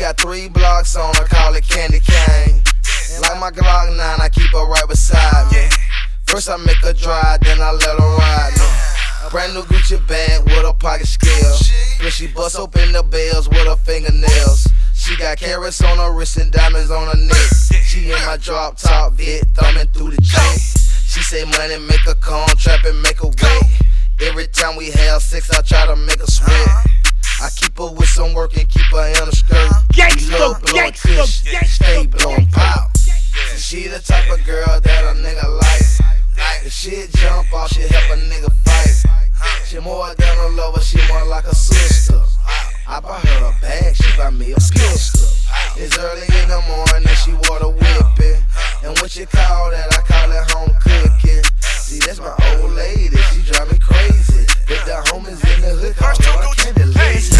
got 3 blocks on her, call it Candy Cane. Like my Glock 9, I keep her right beside me. First I make her drive, then I let her ride me. Brand new Gucci bag with a pocket scale. Then she bust open the bells with her fingernails. She got carrots on her wrist and diamonds on her neck. She in my drop top vid, thumbing through the check. She say money make her come, trap and make her wet. Every time we have sex, I try to make her sweat. I keep her with some work and keep her in a skirt. We love blowing fish, stay blowing pop. She the type of girl that a nigga like. If shit jump off, she help a nigga fight. She more than a lover, she more like a sister. I buy her a bag, she buy